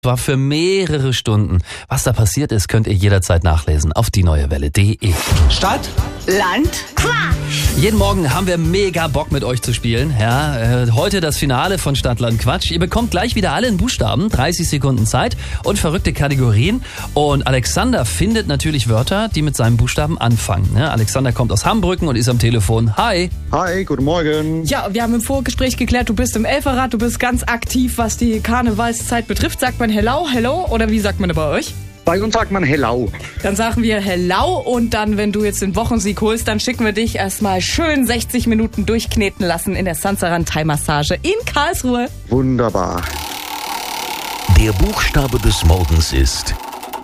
War für mehrere Stunden. Was da passiert ist, könnt ihr jederzeit nachlesen auf dieneuewelle.de. Stadt, Land, Quatsch. Jeden Morgen haben wir mega Bock mit euch zu spielen. Ja, heute das Finale von Stadt, Land, Quatsch. Ihr bekommt gleich wieder alle in Buchstaben, 30 Sekunden Zeit und verrückte Kategorien. Und Alexander findet natürlich Wörter, die mit seinem Buchstaben anfangen. Ja, Alexander kommt aus Hambrücken und ist am Telefon. Hi. hi, guten Morgen. Ja, wir haben im Vorgespräch geklärt, du bist im Elferrad, du bist ganz aktiv, was die Karnevalszeit betrifft. Sagt man hello oder wie sagt man bei euch? Bei uns sagt man hello. Dann sagen wir hello und dann, wenn du jetzt den Wochensieg holst, dann schicken wir dich erstmal schön 60 Minuten durchkneten lassen in der Sansaran Thai Massage in Karlsruhe. Wunderbar. Der Buchstabe des Morgens ist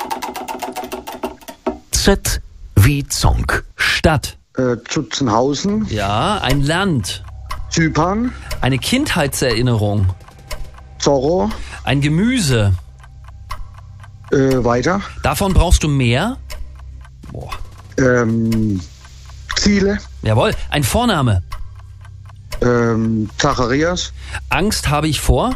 Z wie Zonk. Stadt. Zutzenhausen, Ja, ein Land. Zypern, Eine Kindheitserinnerung. Zorro, Ein Gemüse. weiter. Davon brauchst du mehr. Boah. Ziele, Jawohl. Ein Vorname. Zacharias, Angst habe ich vor.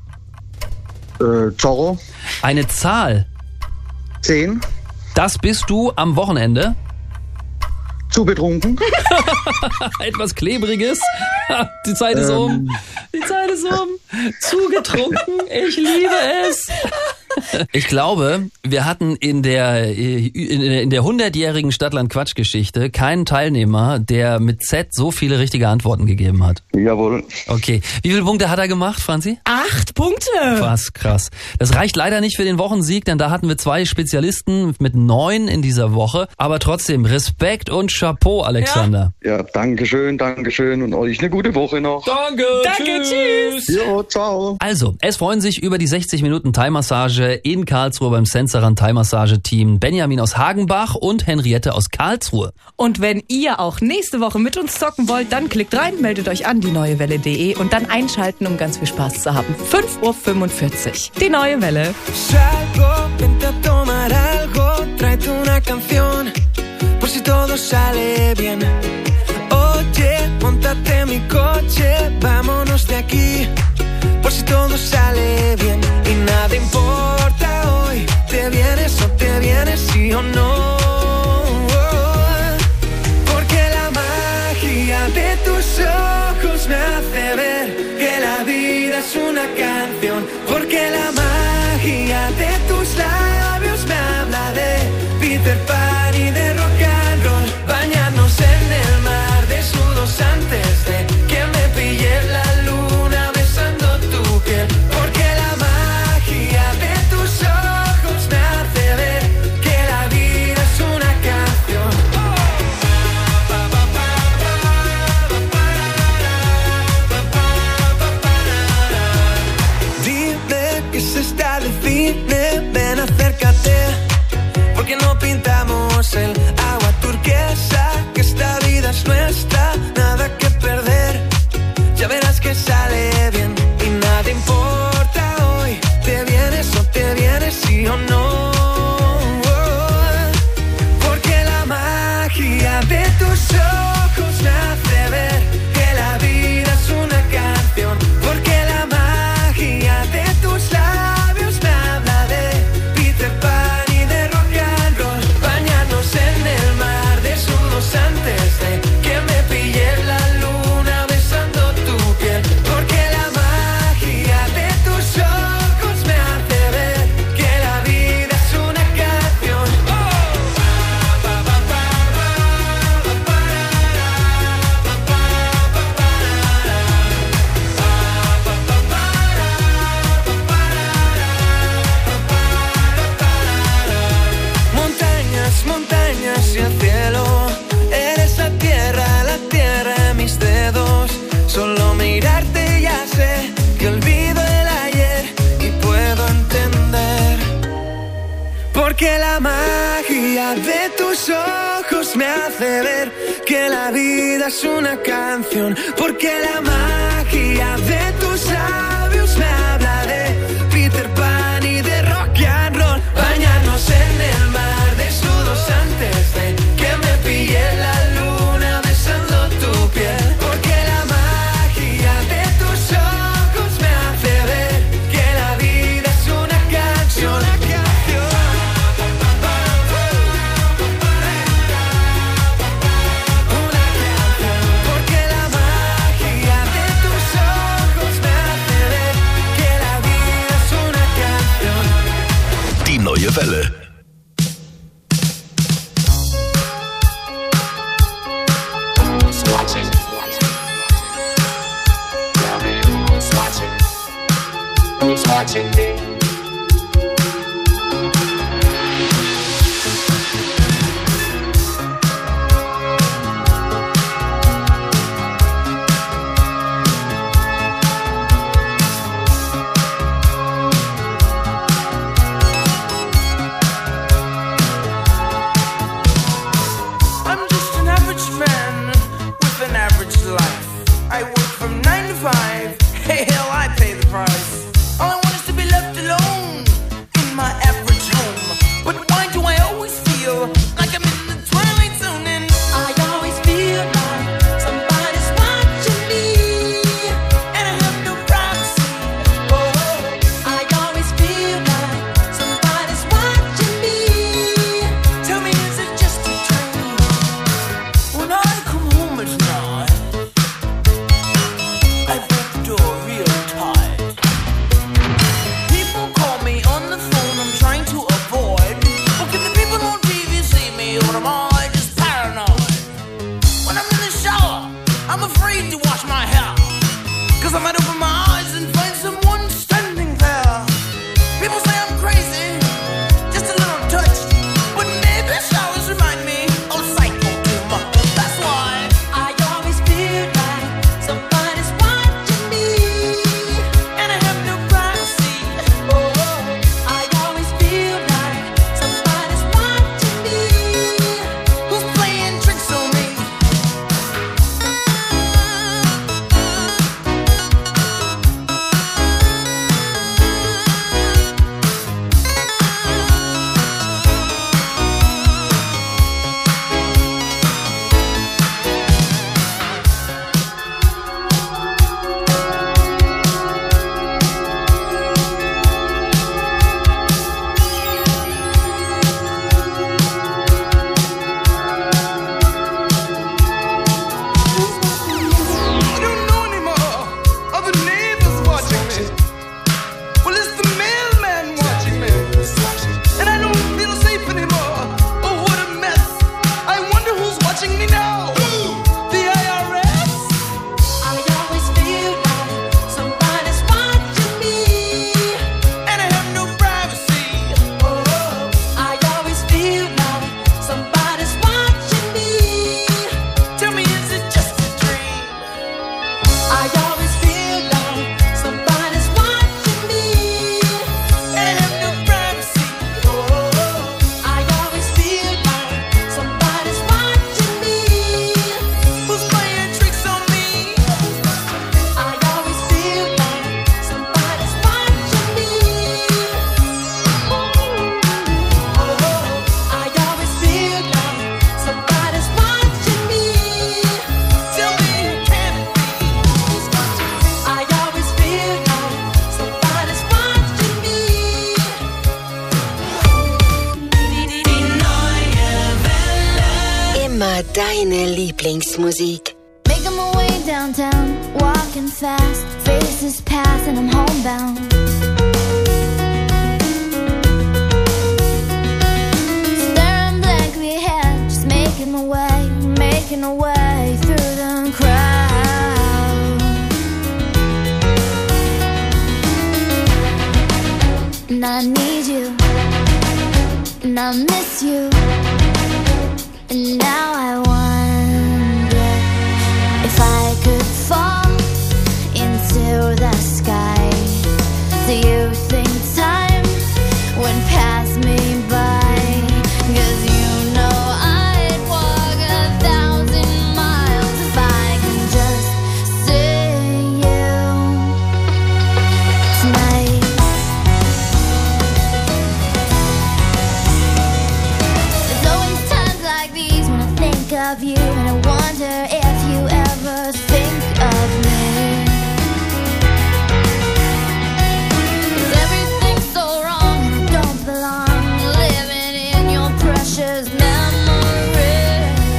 Zorro, Eine Zahl. 10, Das bist du am Wochenende. zu betrunken, Etwas Klebriges. Die Zeit ist um. Die Zeit ist um. Zugetrunken. Ich liebe es. Ich glaube, wir hatten in der 100-jährigen Stadtland-Quatsch-Geschichte keinen Teilnehmer, der mit Z so viele richtige Antworten gegeben hat. jawohl. Okay. Wie viele Punkte hat er gemacht, Franzi? 8 Punkte. Was krass. Das reicht leider nicht für den Wochensieg, denn da hatten wir 2 Spezialisten mit 9 in dieser Woche. Aber trotzdem, Respekt und Chapeau, Alexander. Ja, Dankeschön und euch eine gute Woche noch. Danke, tschüss. Jo, ciao. Also, es freuen sich über die 60 Minuten Thai-Massage in Karlsruhe beim Sansaran Thai-Massage-Team Benjamin aus Hagenbach und Henriette aus Karlsruhe. Und wenn ihr auch nächste Woche mit uns zocken wollt, dann klickt rein, meldet euch an dieneuewelle.de und dann einschalten, um ganz viel Spaß zu haben. 5:45 Uhr. Die Neue Welle. Salgo, vente a tomar algo, tráete una canción, por si todo sale bien. Oye, montate en mi coche, vámonos de aquí, por si todo sale bien. Y nada importa hoy, te vienes o te vienes, sí o no. Porque la magia de tus ojos me hace ver que la vida es una canción. Porque la magia de tus labios me habla de Peter Pan y de rock and roll. Bañarnos en el mar desnudos antes de que me pille la luna besando tu piel. Porque la magia de tus ojos me hace ver que la vida es una canción. Dime que se está de cine, ven acércate, porque no pintamos el agua turquesa, que esta vida es nuestra, nada que perder, ya verás que sale bien. Y nada importa hoy, te vienes o te vienes, sí o no. Porque la magia de tus ojos me hace ver que la vida es una canción. Porque la magia de tus labios me habla de Peter Pan y de rock and roll. Bañarnos en el mar desnudos antes de que me pille la luna besando tu piel. Porque la magia de tus ojos me hace ver que la vida es una canción. Montañas, montañas y el cielo, eres la tierra en mis dedos. Solo mirarte ya sé que olvido el ayer y puedo entender. Porque la magia de tus ojos me hace ver que la vida es una canción. Porque la magia de tus labios me habla de Peter Pan y de rock and roll. Bañarnos en el mar desnudos antes de que me pille la luna besando tu piel. Porque la magia de tus ojos me hace ver que la vida es una canción. Welle. Who's watching me? I'm just an average man with an average life. I work from 9 to 5. Hey, hell, I pay the price. All I want is to be left alone in my average home. But why do I always feel like I'm in the twilight zone? And I always feel like somebody's watching me, and I have no privacy. Oh, I always feel like somebody's watching me. Tell me, is it just a dream? When I come home at night, I break the door real tight. People call me on the phone, I'm trying to avoid. Well, can the people on TV see me, or am I just paranoid? When I'm in the shower, I'm afraid to wash my hair, 'cause I might open my eyes and find someone standing there. People say I'm crazy, just a little touched, but maybe showers remind me of psycho humor. That's why I always feel like somebody's watching me, and I have no privacy. Oh, I always feel like somebody's watching me. Who's playing tricks on me? I don't know anymore. Are the neighbors watching me? Well, it's the mailman watching me. And I don't feel safe anymore. Oh, what a mess. I wonder who's watching me now. The IRS? I always feel like somebody's watching me, and I have no privacy. Oh, I always feel like somebody's watching me. Tell me, is it just a dream? I always feel like somebody's watching me, and I have no privacy. Oh, I always feel like somebody's watching me. Who's playing tricks on me? I always feel like somebody's watching me. I always feel like somebody's watching me. Tell me, can it be? I always feel like somebody's watching me. Immer deine Lieblingsmusik. Making my way downtown, walking fast, faces pass and I'm homebound. Staring blankly ahead, just making my way through the crowd. And I need you, and I miss you, and now I wonder if I could fall into the sky. Do you think time would pass me by? 'Cause you know I'd walk 1,000 miles if I can just see you tonight. There's always times like these when I think of you, and I wonder if you ever think of me. 'Cause everything's so wrong and I don't belong, living in your precious memory.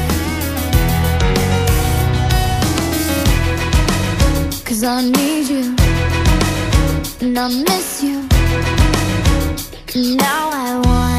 'Cause I need you, and I miss you, and now I want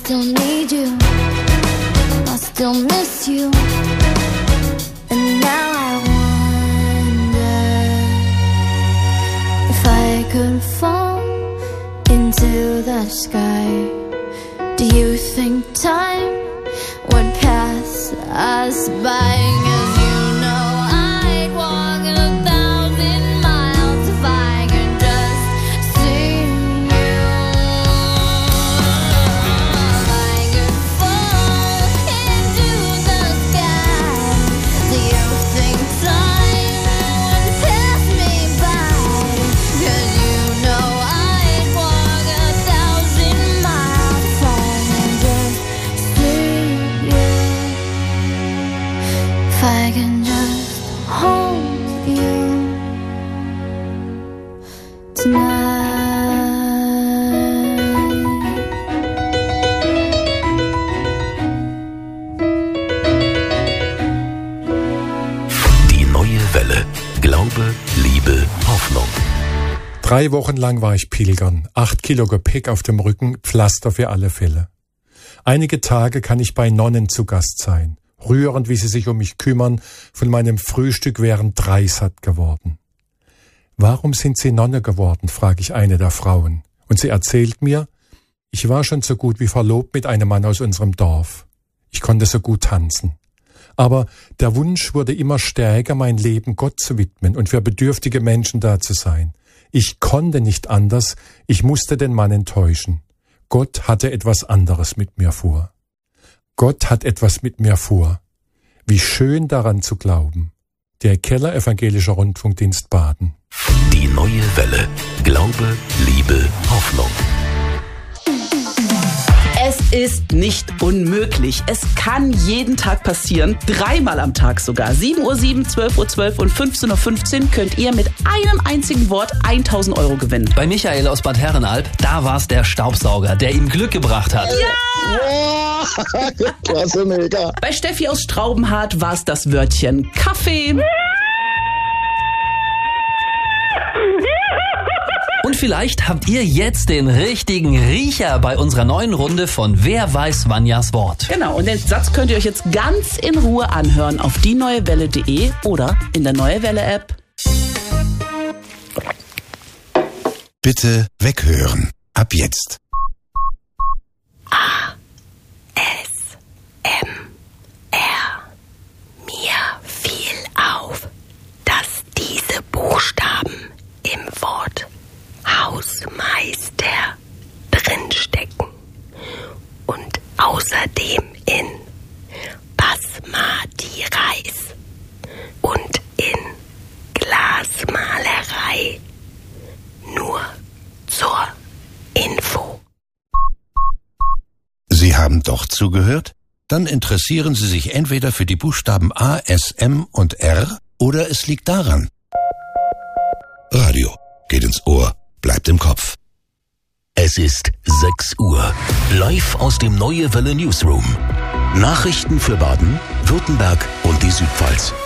still need you. I still miss you. And now I wonder if I could fall into the sky. Do you think time would pass us by? 'Cause you know I'd walk 1,000 miles if I could just see you. If I could fall into the sky, do you think time would pass me by? 'Cause you know I'd walk 1,000 miles if I could just see you. If I can just hold you tonight. Die neue Welle. Glaube, Liebe, Hoffnung. 3 Wochen lang war ich pilgern, 8 Kilo Gepäck auf dem Rücken, Pflaster für alle Fälle. Einige Tage kann ich bei Nonnen zu Gast sein. Rührend, wie sie sich um mich kümmern, von meinem Frühstück wären 3 satt geworden. Warum sind Sie Nonne geworden, frage ich eine der Frauen. Und sie erzählt mir, ich war schon so gut wie verlobt mit einem Mann aus unserem Dorf. Ich konnte so gut tanzen. Aber der Wunsch wurde immer stärker, mein Leben Gott zu widmen und für bedürftige Menschen da zu sein. Ich konnte nicht anders, ich musste den Mann enttäuschen. Gott hatte etwas anderes mit mir vor. Gott hat etwas mit mir vor. Wie schön daran zu glauben. Der Keller Evangelischer Rundfunkdienst Baden. Die neue Welle. Glaube, Liebe, Hoffnung. Es ist nicht unmöglich. Es kann jeden Tag passieren. 3-mal am Tag sogar. 7:07 Uhr, 12:12 Uhr und 15:15 Uhr könnt ihr mit einem einzigen Wort 1.000 € gewinnen. Bei Michael aus Bad Herrenalb, da war es der Staubsauger, der ihm Glück gebracht hat. Wow. Klasse, mega. Bei Steffi aus Straubenhardt war es das Wörtchen Kaffee. Und vielleicht habt ihr jetzt den richtigen Riecher bei unserer neuen Runde von Wer weiß Vanjas Wort. Genau, und den Satz könnt ihr euch jetzt ganz in Ruhe anhören auf dieneuewelle.de oder in der Neue Welle App. Bitte weghören. Ab jetzt. Mir fiel auf, dass diese Buchstaben im Wort Hausmeister drinstecken und außerdem in Basmati Reis und in Glasmalerei. Nur zur Info. Sie haben doch zugehört? Dann interessieren Sie sich entweder für die Buchstaben A, S, M und R oder es liegt daran. Radio geht ins Ohr, bleibt im Kopf. Es ist 6 Uhr. Live aus dem Neue Welle Newsroom. Nachrichten für Baden, Württemberg und die Südpfalz.